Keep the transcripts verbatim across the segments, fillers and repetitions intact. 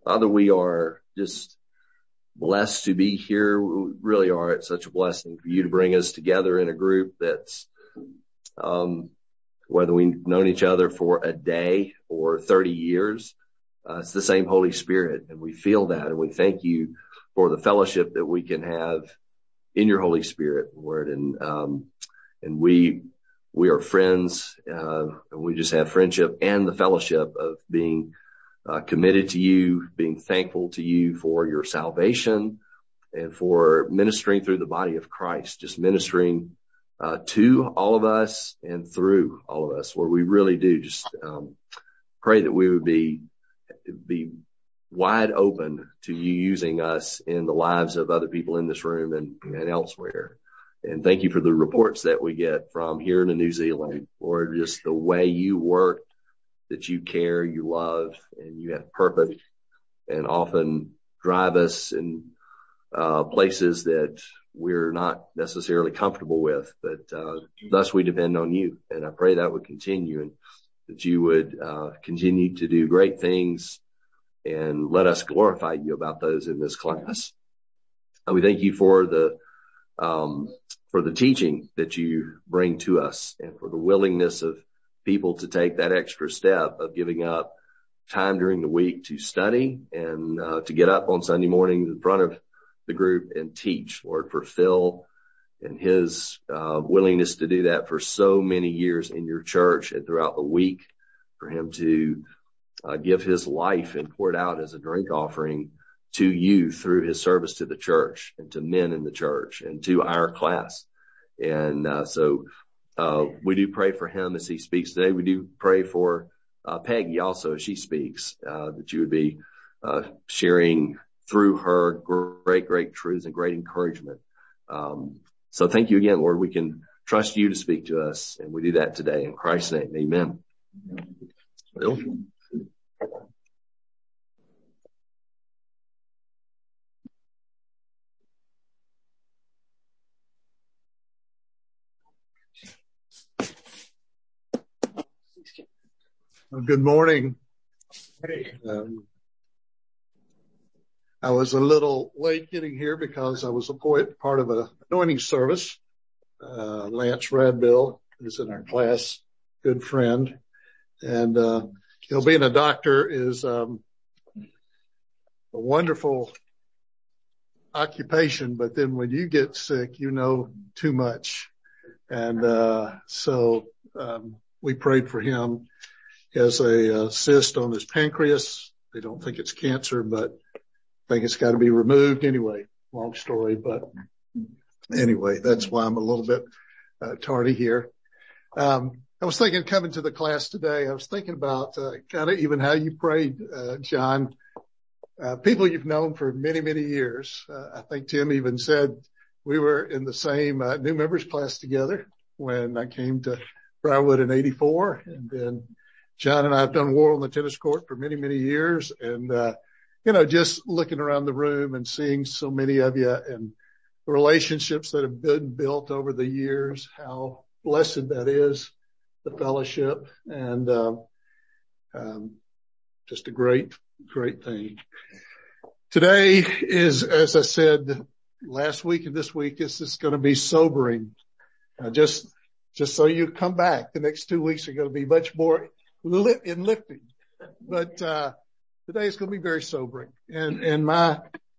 Father, we are just blessed to be here. We really are. It's such a blessing for you to bring us together in a group that's, um, whether we've known each other for a day or thirty years, uh, it's the same Holy Spirit. And we feel that. And we thank you for the fellowship that we can have in your Holy Spirit, Lord. And, um, and we, we are friends, uh, and we just have friendship and the fellowship of being Uh, committed to you, being thankful to you for your salvation and for ministering through the body of Christ, just ministering uh, to all of us and through all of us, where we really do just um, pray that we would be be wide open to you using us in the lives of other people in this room and, and elsewhere. And thank you for the reports that we get from here to New Zealand, Lord, just the way you work, that you care, you love, and you have purpose, and often drive us in uh, places that we're not necessarily comfortable with, but uh, thus we depend on you. And I pray that would continue, and that you would uh, continue to do great things and let us glorify you about those in this class. And we thank you for the um, for the teaching that you bring to us, and for the willingness of people to take that extra step of giving up time during the week to study and uh, to get up on Sunday morning in front of the group and teach. Lord, for Phil and his uh, willingness to do that for so many years in your church and throughout the week, for him to uh, give his life and pour it out as a drink offering to you through his service to the church and to men in the church and to our class. And uh, so Uh, we do pray for him as he speaks today. We do pray for uh, Peggy also as she speaks, uh, that you would be uh, sharing through her great, great truths and great encouragement. Um, so thank you again, Lord. We can trust you to speak to us, and we do that today in Christ's name. Amen. Bill? Good morning. Um, I was a little late getting here because I was a part of an anointing service. Uh, Lance Radbill is in our class, good friend. And, uh, you know, being a doctor is, um, a wonderful occupation, but then when you get sick, you know too much. And, uh, so, um, we prayed for him. He has a uh, cyst on his pancreas. They don't think it's cancer, but think it's got to be removed anyway. Long story, but anyway, that's why I'm a little bit uh, tardy here. Um, I was thinking coming to the class today, I was thinking about uh, kind of even how you prayed, uh, John. Uh, people you've known for many, many years. Uh, I think Tim even said we were in the same uh, new members class together when I came to Briarwood in eighty-four, and then John and I have done war on the tennis court for many, many years. And, uh, you know, just looking around the room and seeing so many of you and the relationships that have been built over the years, how blessed that is, the fellowship, and, uh, um, just a great, great thing. Today is, as I said, last week and this week, is just going to be sobering. Uh, just, just so you come back, the next two weeks are going to be much more lit and lifting, but, uh, today is going to be very sobering. And, and my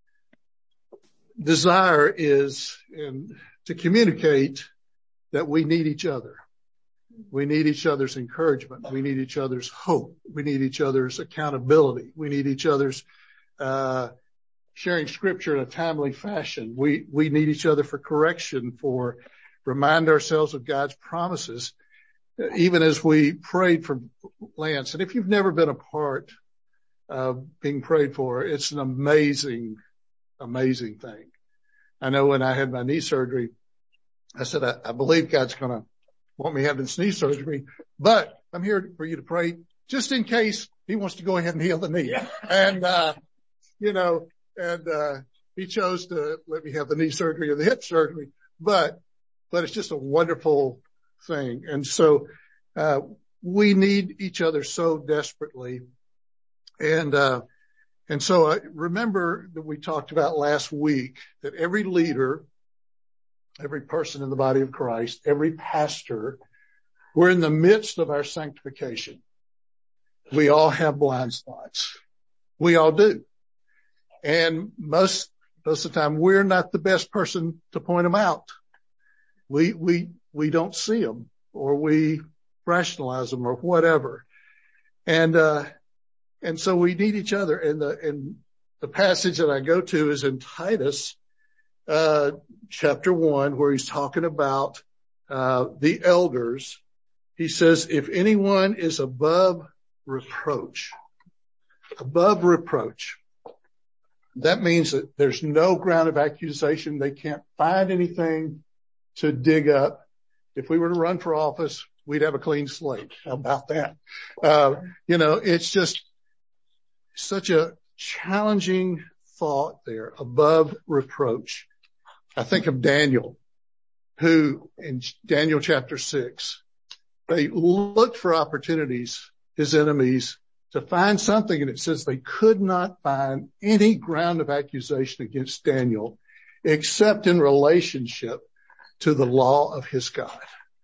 desire is in, to communicate that we need each other. We need each other's encouragement. We need each other's hope. We need each other's accountability. We need each other's, uh, sharing scripture in a timely fashion. We, we need each other for correction, for remind ourselves of God's promises. Even as we prayed for Lance, and if you've never been a part of being prayed for, it's an amazing, amazing thing. I know when I had my knee surgery, I said, I, I believe God's going to want me to have this knee surgery, but I'm here for you to pray just in case he wants to go ahead and heal the knee. And, uh, you know, and, uh, he chose to let me have the knee surgery or the hip surgery, but, but it's just a wonderful thing. And so, uh, we need each other so desperately. And, uh, And so I remember that we talked about last week that every leader, every person in the body of Christ, every pastor, we're in the midst of our sanctification. We all have blind spots. We all do. And most, most of the time, we're not the best person to point them out. We, we, we don't see them, or we rationalize them, or whatever. And, uh, and so we need each other. And the, and the passage that I go to is in Titus, uh, chapter one, where he's talking about, uh, the elders. He says, if anyone is above reproach, above reproach, that means that there's no ground of accusation. They can't find anything to dig up. If we were to run for office, we'd have a clean slate. How about that? Uh, you know, it's just such a challenging thought there, above reproach. I think of Daniel, who in Daniel chapter six, they looked for opportunities, his enemies, to find something, and it says they could not find any ground of accusation against Daniel except in relationship to the law of his God.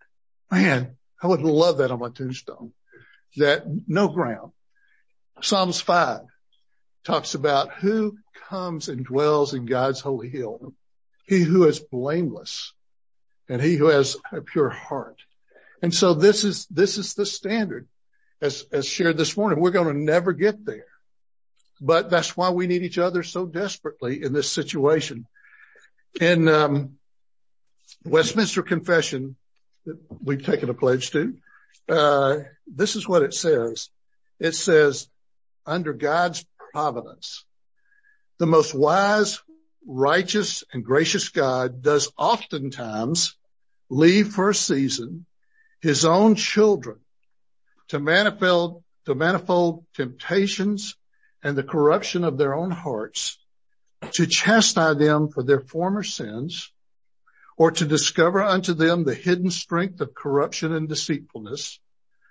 Man, I would love that on my tombstone. That no ground. Psalms five talks about who comes and dwells in God's holy hill. He who is blameless and he who has a pure heart. And so this is, this is the standard. As, as shared this morning, we're going to never get there. But that's why we need each other so desperately in this situation. In, um, Westminster Confession that we've taken a pledge to, uh, this is what it says. It says, under God's providence, the most wise, righteous, and gracious God does oftentimes leave for a season his own children to manifold, to manifold temptations and the corruption of their own hearts, to chastise them for their former sins, or to discover unto them the hidden strength of corruption and deceitfulness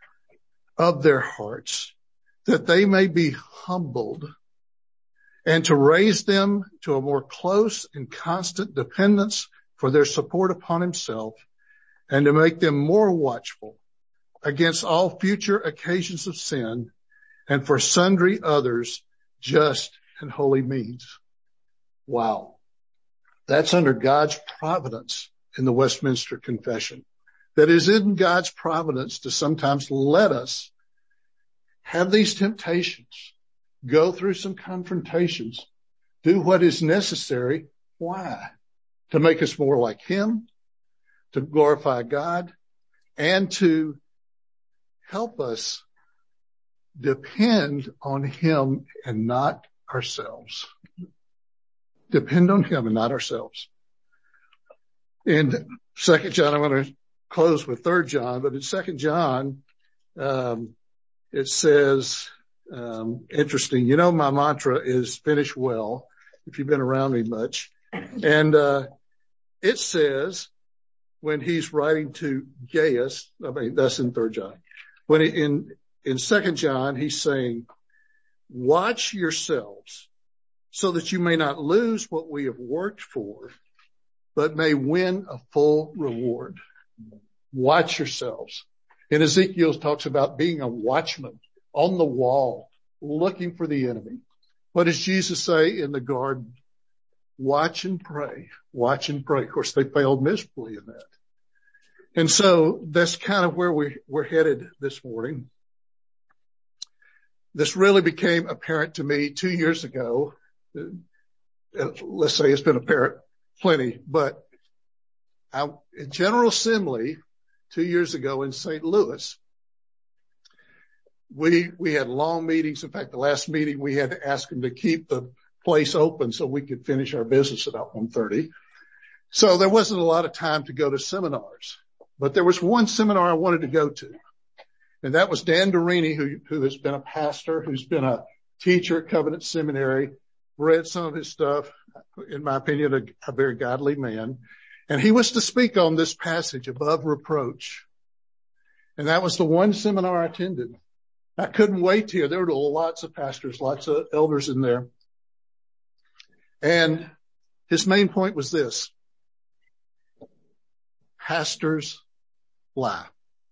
of their hearts, that they may be humbled, and to raise them to a more close and constant dependence for their support upon himself, and to make them more watchful against all future occasions of sin, and for sundry others just and holy means. Wow. That's under God's providence in the Westminster Confession. That is in God's providence to sometimes let us have these temptations, go through some confrontations, do what is necessary. Why? To make us more like him, to glorify God, and to help us depend on him and not ourselves. Depend on him and not ourselves. In Second John, I'm going to close with Third John, but in Second John, um, it says, um, interesting. You know, my mantra is finish well, if you've been around me much. And, uh, it says when he's writing to Gaius, I mean, that's in Third John. When he, in, in Second John, he's saying, watch yourselves so that you may not lose what we have worked for, but may win a full reward. Watch yourselves. And Ezekiel talks about being a watchman on the wall, looking for the enemy. What does Jesus say in the garden? Watch and pray. Watch and pray. Of course, they failed miserably in that. And so that's kind of where we, we're headed this morning. This really became apparent to me two years ago. Let's say it's been apparent plenty, but I, in General Assembly two years ago in Saint Louis, we, we had long meetings. In fact, the last meeting we had to ask them to keep the place open so we could finish our business about one thirty. So there wasn't a lot of time to go to seminars, but there was one seminar I wanted to go to. And that was Dan Dorini, who, who has been a pastor, who's been a teacher at Covenant Seminary, read some of his stuff, in my opinion, a, a very godly man. And he was to speak on this passage, above reproach. And that was the one seminar I attended. I couldn't wait to hear. There were lots of pastors, lots of elders in there. And his main point was this: pastors lie.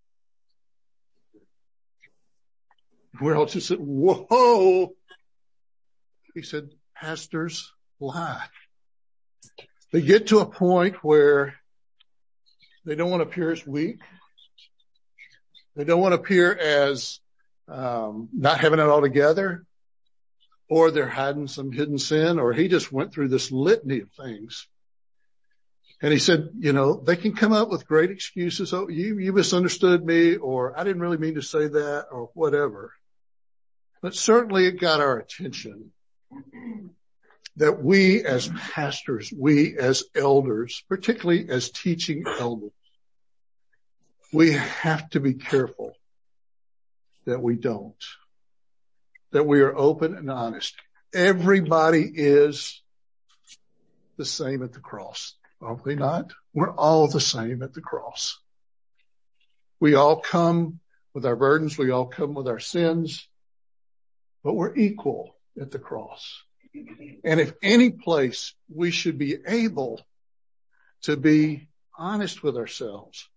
We're all just said, whoa. He said, pastors lie. They get to a point where they don't want to appear as weak. They don't want to appear as um, not having it all together, or they're hiding some hidden sin, or he just went through this litany of things. And he said, you know, they can come up with great excuses. Oh, you, you misunderstood me, or I didn't really mean to say that, or whatever. But certainly it got our attention that we as pastors, we as elders, particularly as teaching elders, we have to be careful that we don't, that we are open and honest. Everybody is the same at the cross. Are we not? We're all the same at the cross. We all come with our burdens. We all come with our sins, but we're equal at the cross. And if any place we should be able to be honest with ourselves,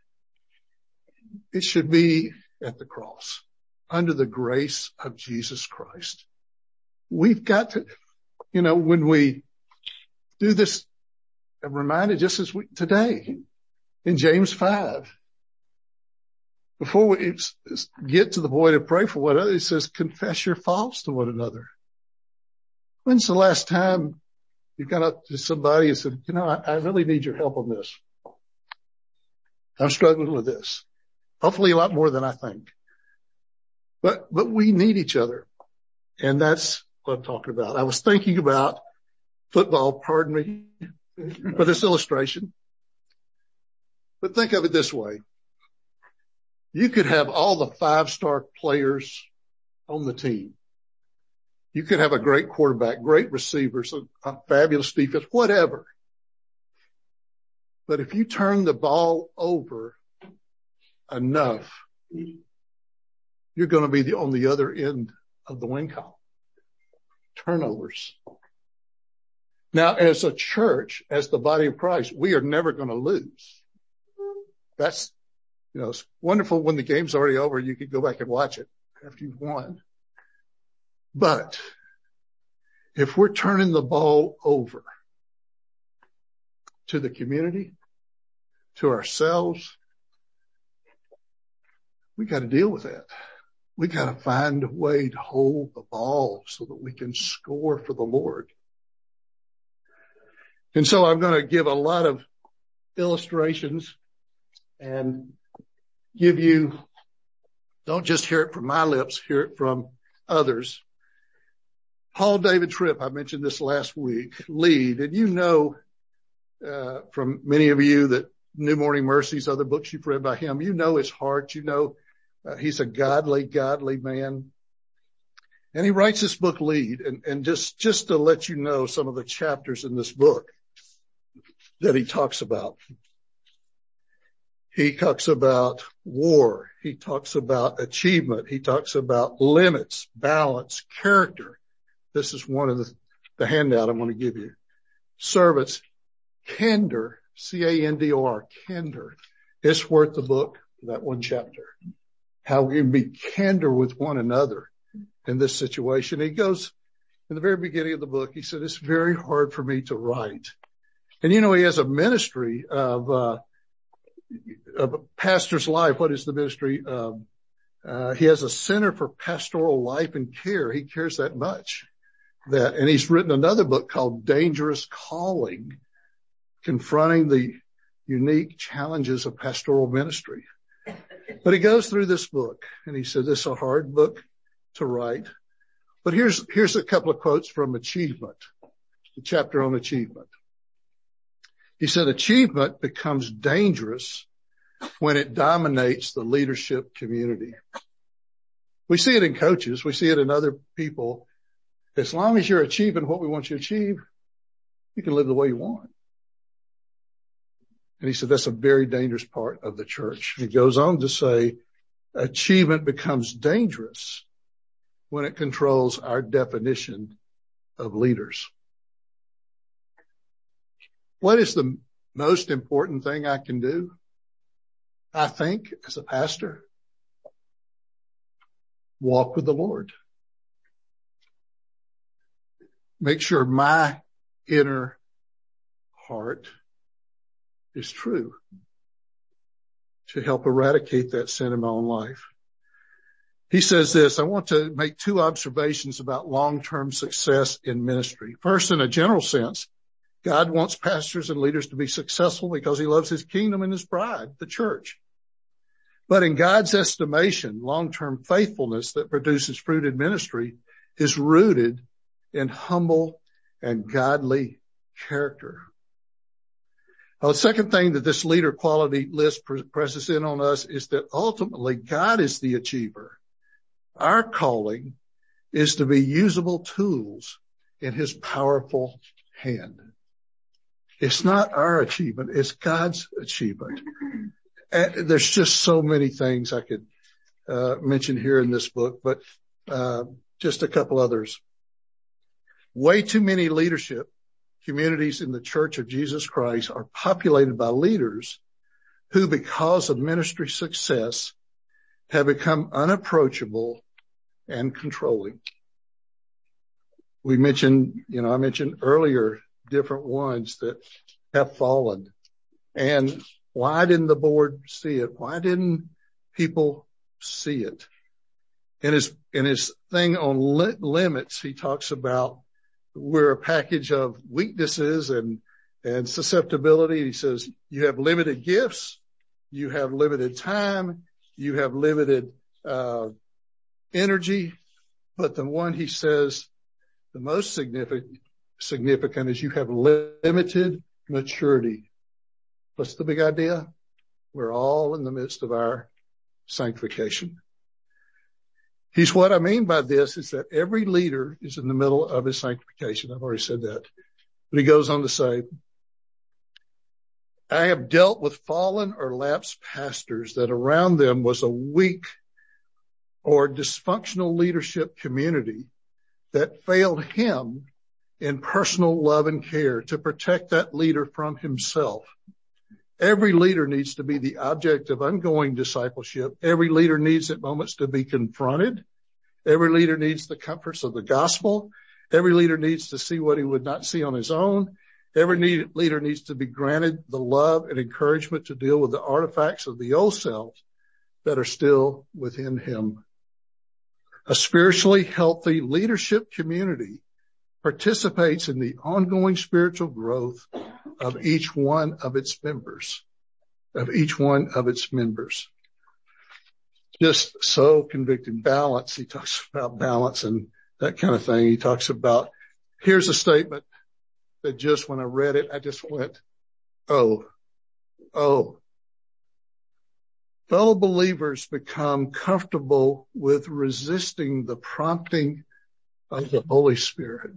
it should be at the cross, under the grace of Jesus Christ. We've got to, you know, when we do this, I'm reminded just as we, today in James five, before we get to the point of pray for one another, it says, confess your faults to one another. When's the last time you got up to somebody and said, you know, I, I really need your help on this. I'm struggling with this. Hopefully a lot more than I think. But, but we need each other. And that's what I'm talking about. I was thinking about football, pardon me, for this illustration. But think of it this way. You could have all the five-star players on the team. You could have a great quarterback, great receivers, a, a fabulous defense, whatever. But if you turn the ball over enough, you're going to be the, on the other end of the win column. Turnovers. Now, as a church, as the body of Christ, we are never going to lose. That's, you know, it's wonderful when the game's already over. You can go back and watch it after you've won. But if we're turning the ball over to the community, to ourselves, we got to deal with that. We got to find a way to hold the ball so that we can score for the Lord. And so I'm going to give a lot of illustrations and give you, don't just hear it from my lips, hear it from others. Paul David Tripp, I mentioned this last week, lead. And you know, uh, from many of you that New Morning Mercies, other books you've read by him, you know his heart, you know, uh, he's a godly, godly man. And he writes this book, Lead. And, and just, just to let you know some of the chapters in this book that he talks about. He talks about war. He talks about achievement. He talks about limits, balance, character. This is one of the, the handout I'm going to give you. Servants, candor, C A N D O R, candor. It's worth the book, that one chapter. How we can be candor with one another in this situation. He goes, in the very beginning of the book, he said, it's very hard for me to write. And you know, he has a ministry of, uh, of a pastor's life. What is the ministry? Um, uh, he has a Center for Pastoral Life and Care. He cares that much. That, and he's written another book called Dangerous Calling, confronting the unique challenges of pastoral ministry. But he goes through this book and he said, this is a hard book to write. But here's, here's a couple of quotes from Achievement, the chapter on achievement. He said, achievement becomes dangerous when it dominates the leadership community. We see it in coaches. We see it in other people. As long as you're achieving what we want you to achieve, you can live the way you want. And he said, that's a very dangerous part of the church. He goes on to say, Achievement becomes dangerous when it controls our definition of leaders. What is the most important thing I can do, I think, as a pastor? Walk with the Lord. Make sure my inner heart is true to help eradicate that sin in my own life. He says this, I want to make two observations about long-term success in ministry. First, in a general sense, God wants pastors and leaders to be successful because he loves his kingdom and his bride, the church. But in God's estimation, long-term faithfulness that produces fruit in ministry is rooted in humble and godly character. Now, the second thing that this leader quality list presses in on us is that ultimately God is the achiever. Our calling is to be usable tools in his powerful hand. It's not our achievement, it's God's achievement. And there's just so many things I could uh, mention here in this book, but uh, just a couple others. Way too many leadership communities in the Church of Jesus Christ are populated by leaders who, because of ministry success, have become unapproachable and controlling. We mentioned, you know, I mentioned earlier different ones that have fallen. And why didn't the board see it? Why didn't people see it? In his, in his thing on li- limits, he talks about we're a package of weaknesses and, and susceptibility. He says you have limited gifts, you have limited time, you have limited uh energy, but the one he says the most significant significant is you have limited maturity. What's the big idea? We're all in the midst of our sanctification. He's what I mean by this is that every leader is in the middle of his sanctification. I've already said that. But he goes on to say, I have dealt with fallen or lapsed pastors that around them was a weak or dysfunctional leadership community that failed him in personal love and care to protect that leader from himself. Every leader needs to be the object of ongoing discipleship. Every leader needs at moments to be confronted. Every leader needs the comforts of the gospel. Every leader needs to see what he would not see on his own. Every need, leader needs to be granted the love and encouragement to deal with the artifacts of the old self that are still within him. A spiritually healthy leadership community participates in the ongoing spiritual growth of each one of its members, of each one of its members. Just so convicting. Balance. He talks about balance and that kind of thing. He talks about, here's a statement that just when I read it, I just went, oh, oh. Fellow believers become comfortable with resisting the prompting of the Holy Spirit.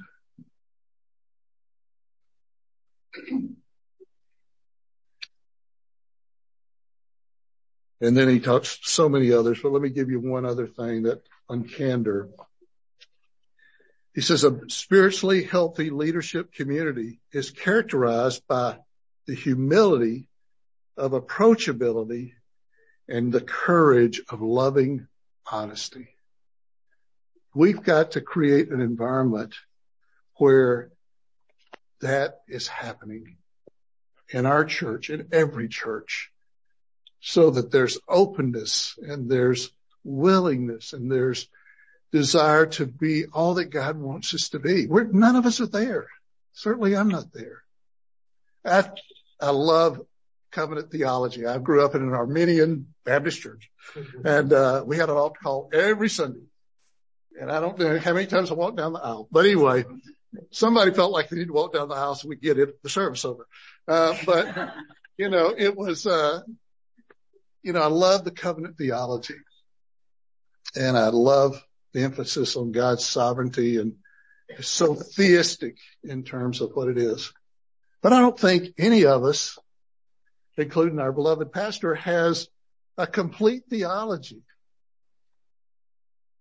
And then he talks so many others, but let me give you one other thing that on candor. He says a spiritually healthy leadership community is characterized by the humility of approachability and the courage of loving honesty. We've got to create an environment where that is happening in our church, in every church, so that there's openness and there's willingness and there's desire to be all that God wants us to be. We're, none of us are there. Certainly I'm not there. I, I love covenant theology. I grew up in an Armenian Baptist church, and uh, we had an altar call every Sunday. And I don't know how many times I walked down the aisle. But anyway, somebody felt like they needed to walk down the aisle so we could get it, the service over. Uh, but, you know, it was, uh, you know, I love the covenant theology. And I love the emphasis on God's sovereignty, and it's so theistic in terms of what it is. But I don't think any of us, including our beloved pastor, has a complete theology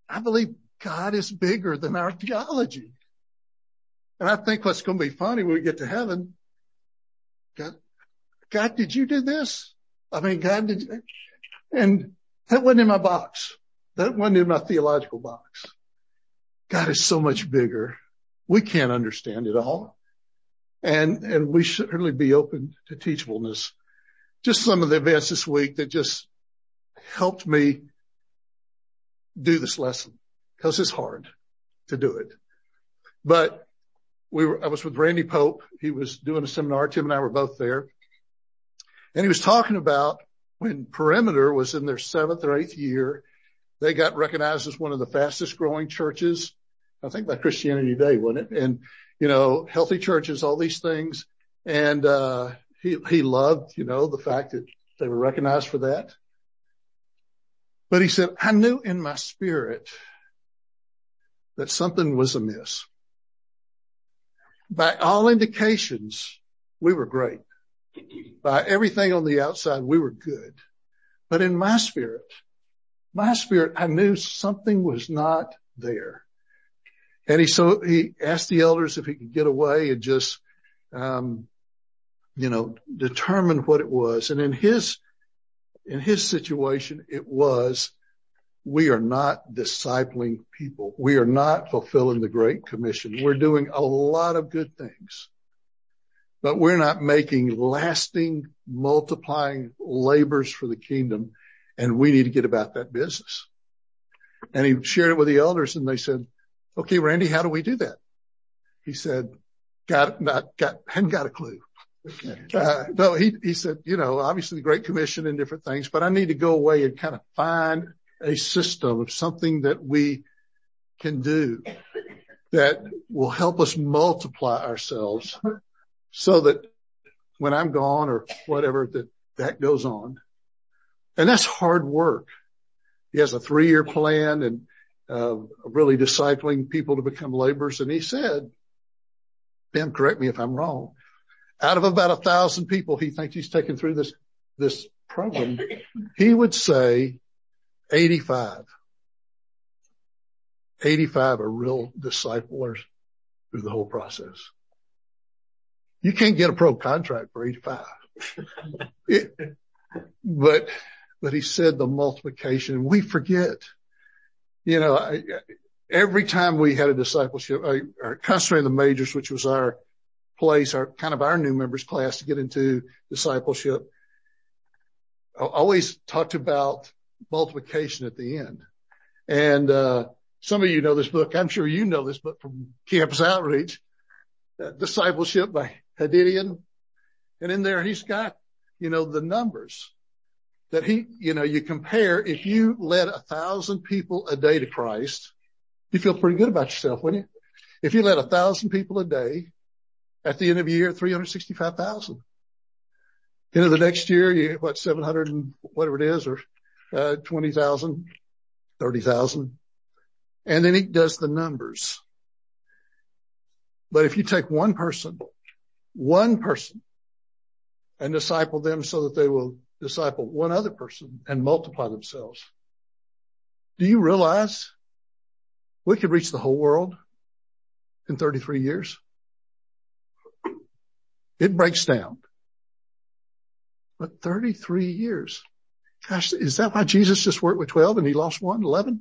I believe God is bigger than our theology. And I think what's going to be funny when we get to heaven, God, God, did you do this? I mean, God, did you? And that wasn't in my box. That wasn't in my theological box. God is so much bigger. We can't understand it all. And, and we should certainly be open to teachableness. Just some of the events this week that just helped me do this lesson, because it's hard to do it. But we were, I was with Randy Pope. He was doing a seminar. Tim and I were both there. And he was talking about when Perimeter was in their seventh or eighth year, they got recognized as one of the fastest growing churches, I think by Christianity Today, wasn't it? And, you know, healthy churches, all these things. And, uh, he, he loved, you know, the fact that they were recognized for that. But he said, I knew in my spirit that something was amiss. By all indications, we were great. By everything on the outside, we were good. But in my spirit, my spirit, I knew something was not there. And he, so he asked the elders if he could get away and just, um, you know, determine what it was. And in his, in his situation, it was, we are not discipling people. We are not fulfilling the Great Commission. We're doing a lot of good things, but we're not making lasting, multiplying labors for the kingdom. And we need to get about that business. And he shared it with the elders, and they said, okay, Randy, how do we do that? He said, got, not got, hadn't got a clue. Uh, no, he, he said, you know, obviously the Great Commission and different things, but I need to go away and kind of find a system of something that we can do that will help us multiply ourselves so that when I'm gone or whatever, that that goes on. And that's hard work. He has a three-year plan and uh, really discipling people to become laborers. And he said, Ben, correct me if I'm wrong, out of about a thousand people he thinks he's taken through this, this program, he would say eighty-five. eighty-five are real disciplers through the whole process. You can't get a pro contract for eighty-five. It, but, but he said the multiplication, we forget, you know, I, every time we had a discipleship, I, or concentrating the majors, which was our place, our kind of our new members class to get into discipleship, I always talked about multiplication at the end. And, uh, some of you know this book. I'm sure you know this book from Campus Outreach, uh, Discipleship by Hadidian. And in there, he's got, you know, the numbers that he, you know, you compare. If you led a thousand people a day to Christ, you feel pretty good about yourself, wouldn't you? If you led a thousand people a day, at the end of the year, three hundred sixty-five thousand. End of the next year, you get what, seven hundred and whatever it is, or, uh, twenty thousand, thirty thousand. And then he does the numbers. But if you take one person, one person, and disciple them so that they will disciple one other person and multiply themselves, do you realize we could reach the whole world in thirty-three years? It breaks down. But thirty-three years. Gosh, is that why Jesus just worked with twelve and he lost one, eleven?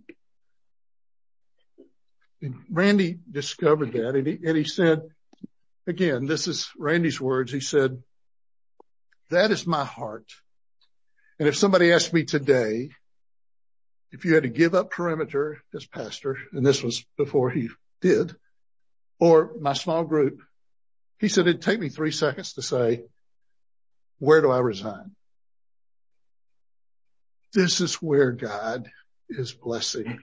And Randy discovered that, and he, and he said, again, this is Randy's words. He said, that is my heart. And if somebody asked me today, if you had to give up Perimeter as pastor, and this was before he did, or my small group, he said, it'd take me three seconds to say, where do I resign? This is where God is blessing.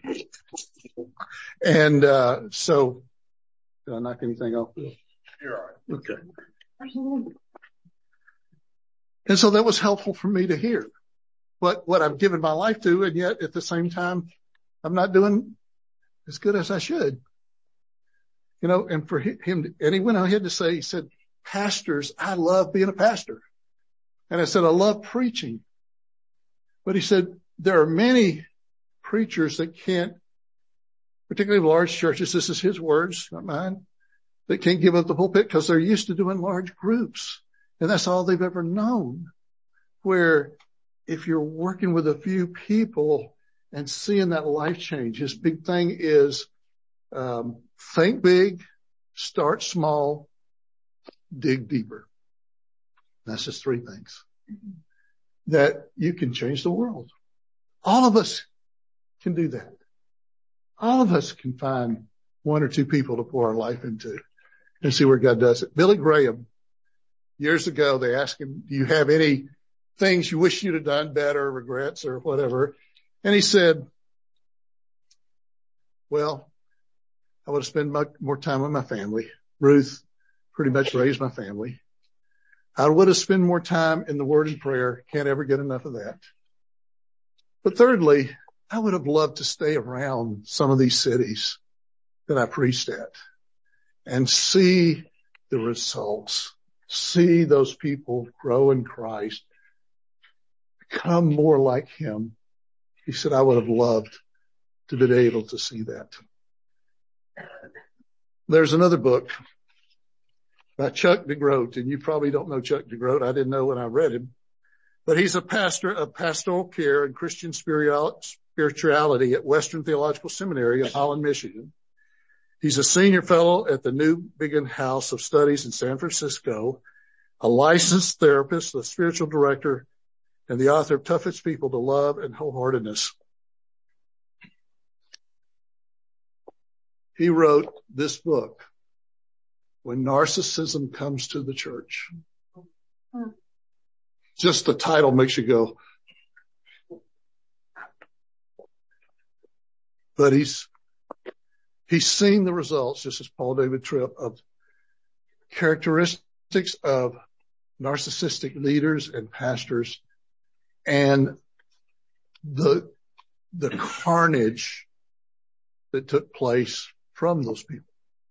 And, uh, so, did I knock anything off? You're all right. Okay. And so that was helpful for me to hear what, what I've given my life to. And yet at the same time, I'm not doing as good as I should. You know, and for him, and he went ahead to say, he said, pastors, I love being a pastor. And I said, I love preaching. But he said, there are many preachers that can't particularly large churches, this is his words, not mine, that can't give up the pulpit because they're used to doing large groups. And that's all they've ever known. Where if you're working with a few people and seeing that life change, his big thing is um, think big, start small, dig deeper. That's just three things that you can change the world. All of us can do that. All of us can find one or two people to pour our life into and see where God does it. Billy Graham, years ago, they asked him, do you have any things you wish you'd have done better, regrets or whatever? And he said, well, I would have spent more time with my family. Ruth pretty much raised my family. I would have spent more time in the Word and prayer. Can't ever get enough of that. But thirdly, I would have loved to stay around some of these cities that I preached at and see the results, see those people grow in Christ, become more like him. He said, I would have loved to be able to see that. There's another book by Chuck DeGroat, and you probably don't know Chuck DeGroat. I didn't know when I read him, but he's a pastor of pastoral care and Christian spirituality at Western Theological Seminary in Holland, Michigan. He's a senior fellow at the Newbigin House of Studies in San Francisco, a licensed therapist, a spiritual director, and the author of Toughest People to Love and Wholeheartedness. He wrote this book, When Narcissism Comes to the Church. Just the title makes you go. But he's, he's seen the results, just as Paul David Tripp, of characteristics of narcissistic leaders and pastors and the, the carnage that took place from those people.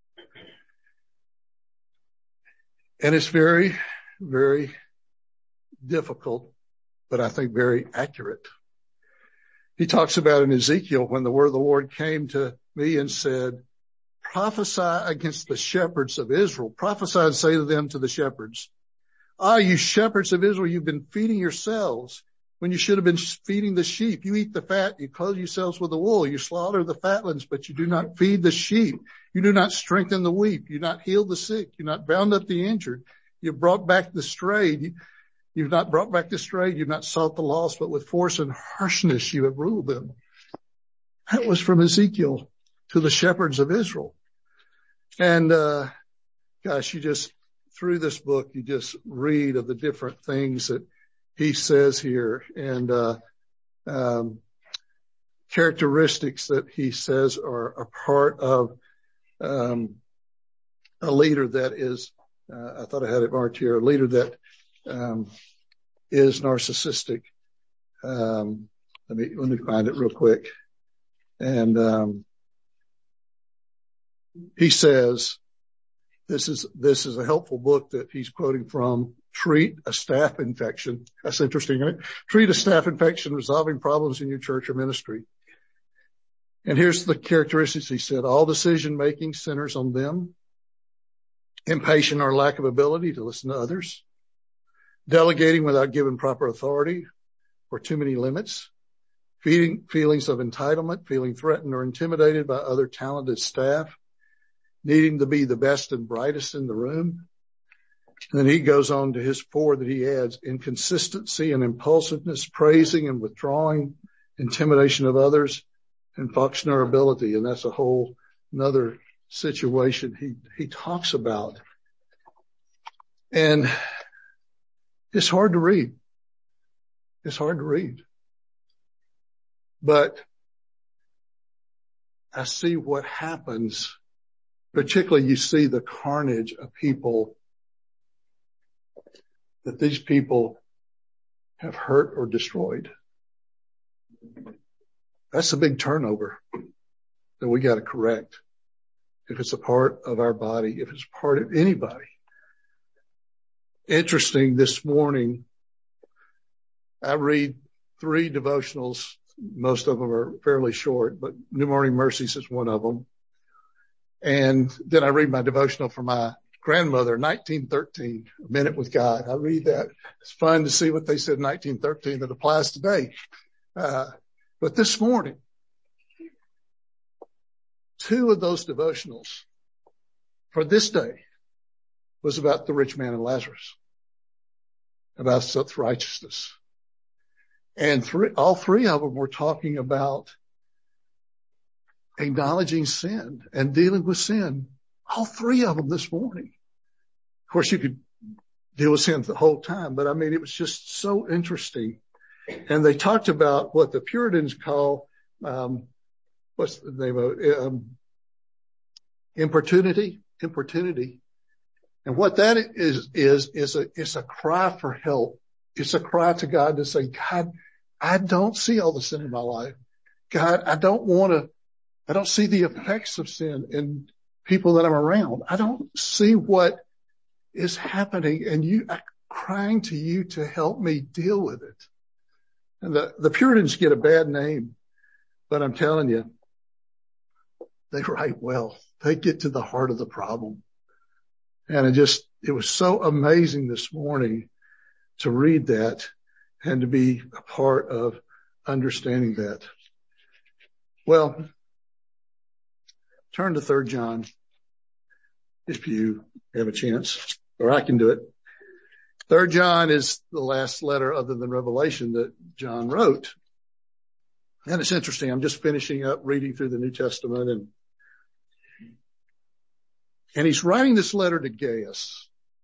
And it's very, very difficult, but I think very accurate. He talks about in Ezekiel when the word of the Lord came to me and said, prophesy against the shepherds of Israel. Prophesy and say to them, to the shepherds, ah, you shepherds of Israel, you've been feeding yourselves when you should have been feeding the sheep. You eat the fat, you clothe yourselves with the wool, you slaughter the fatlings, but you do not feed the sheep. You do not strengthen the weak. You do not heal the sick. You do not bound up the injured. You've brought back the strayed. You've not brought back the strayed. You've not sought the lost, but with force and harshness you have ruled them. That was from Ezekiel to the shepherds of Israel. And, uh, gosh, you just, through this book, you just read of the different things that he says here and, uh, um, characteristics that he says are a part of, um, a leader that is, uh, I thought I had it marked here, a leader that, um, is narcissistic. Um, let me, let me find it real quick. And, um, he says, this is, this is a helpful book that he's quoting from, Treat a Staph Infection. That's interesting, right? Treat a Staph Infection, resolving problems in your church or ministry. And here's the characteristics. He said, all decision making centers on them, impatient or lack of ability to listen to others, delegating without giving proper authority or too many limits, feeding feelings of entitlement, feeling threatened or intimidated by other talented staff, needing to be the best and brightest in the room. And then he goes on to his four that he adds: inconsistency and impulsiveness, praising and withdrawing, intimidation of others, and functional ability. And that's a whole another situation he, he talks about. And it's hard to read. It's hard to read. But I see what happens. Particularly you see the carnage of people that these people have hurt or destroyed. That's a big turnover that we got to correct. If it's a part of our body, if it's part of anybody. Interesting, this morning, I read three devotionals Most of them are fairly short, but New Morning Mercies is one of them. And then I read my devotional for my grandmother, nineteen thirteen, A Minute with God. I read that. It's fun to see what they said in nineteen thirteen that applies today. Uh, but this morning, two of those devotionals for this day was about the rich man and Lazarus, about self-righteousness. And three, all three of them were talking about acknowledging sin and dealing with sin. All three of them this morning. Of course, you could deal with sin the whole time, but I mean, it was just so interesting. And they talked about what the Puritans call, um, what's the name of it? Um, importunity, importunity. And what that is, is, is a, it's a cry for help. It's a cry to God to say, God, I don't see all the sin in my life. God, I don't want to, I don't see the effects of sin in people that I'm around. I don't see what is happening, and you, I'm crying to you to help me deal with it. And the, the Puritans get a bad name, but I'm telling you, they write well. They get to the heart of the problem. And it just, it was so amazing this morning to read that and to be a part of understanding that. Well, turn to Third John if you have a chance, or I can do it. Third John is the last letter other than Revelation that John wrote. And it's interesting. I'm just finishing up reading through the New Testament, and and he's writing this letter to Gaius.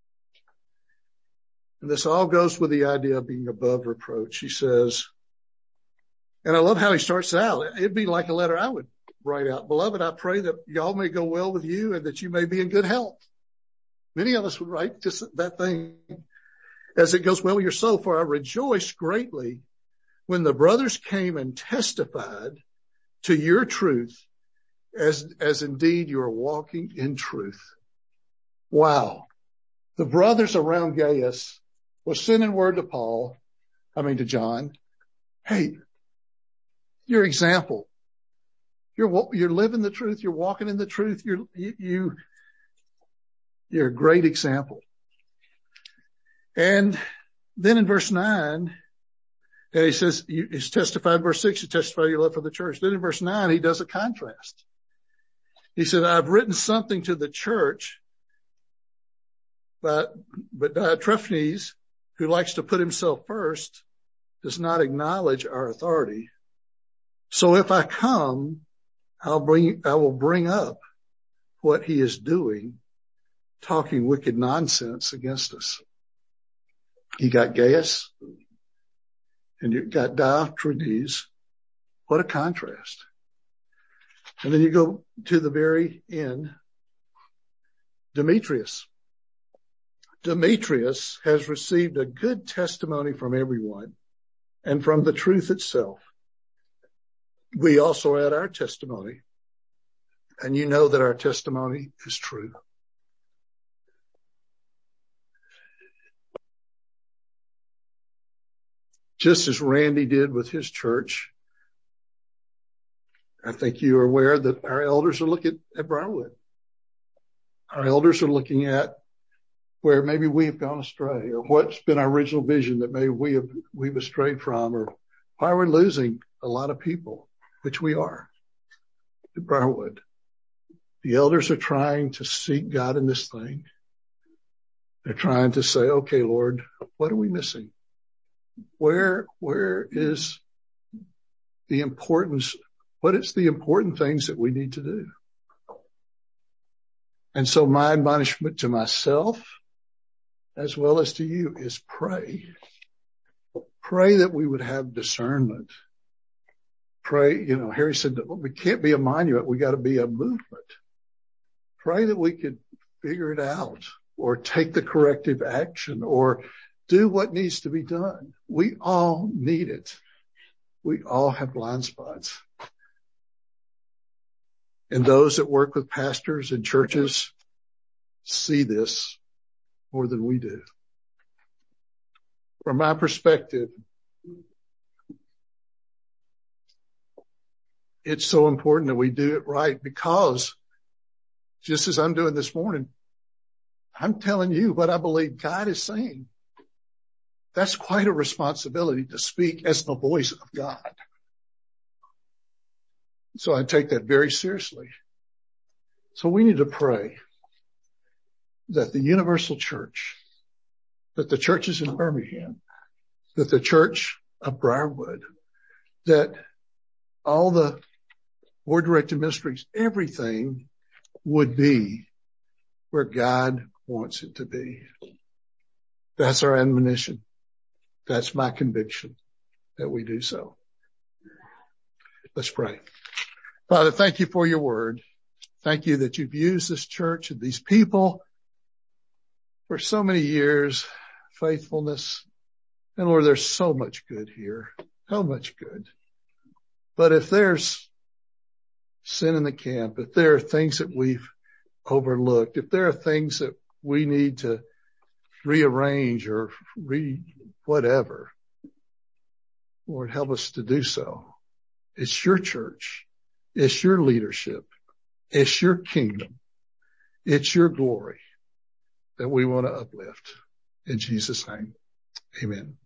And this all goes with the idea of being above reproach. He says, and I love how he starts out. It'd be like a letter I would write out. Beloved, I pray that y'all may go well with you and that you may be in good health. Many of us would write just that thing, as it goes well with your soul. For I rejoiced greatly when the brothers came and testified to your truth, as, as indeed you are walking in truth. Wow. The brothers around Gaius was sending word to Paul, I mean to John, hey, your example, you're, you're living the truth, you're walking in the truth, you're, you, you, you're a great example. And then in verse nine, and he says, he's testified, verse six, you testify your love for the church. Then in verse nine, he does a contrast. He said, I've written something to the church, but, but Diotrephes, who likes to put himself first, does not acknowledge our authority. So if I come, I'll bring, I will bring up what he is doing, talking wicked nonsense against us. You got Gaius and you got Diotrephes. What a contrast. And then you go to the very end, Demetrius. Demetrius has received a good testimony from everyone and from the truth itself. We also add our testimony, and you know that our testimony is true. Just as Randy did with his church, I think you are aware that our elders are looking at Briarwood. Our elders are looking at where maybe we have gone astray, or what's been our original vision that maybe we have, we've strayed from, or why we're losing a lot of people, which we are at Briarwood. The elders are trying to seek God in this thing. They're trying to say, okay, Lord, what are we missing? Where, where is the importance? What is the important things that we need to do? And so my admonishment to myself, as well as to you, is pray. Pray that we would have discernment. Pray, you know, Harry said that we can't be a monument. We got to be a movement. Pray that we could figure it out, or take the corrective action, or do what needs to be done. We all need it. We all have blind spots. And those that work with pastors and churches see this more than we do. From my perspective, it's so important that we do it right, because just as I'm doing this morning, I'm telling you what I believe God is saying. That's quite a responsibility to speak as the voice of God. So I take that very seriously. So we need to pray that the universal church, that the churches in Birmingham, that the church of Briarwood, that all the board directed ministries, everything would be where God wants it to be. That's our admonition. That's my conviction that we do so. Let's pray. Father, thank you for your word. Thank you that you've used this church and these people for so many years, faithfulness. And Lord, there's so much good here, so much good. But if there's sin in the camp, if there are things that we've overlooked, if there are things that we need to rearrange or re whatever, Lord, help us to do so. It's your church. It's your leadership. It's your kingdom. It's your glory that we want to uplift. In Jesus' name, amen.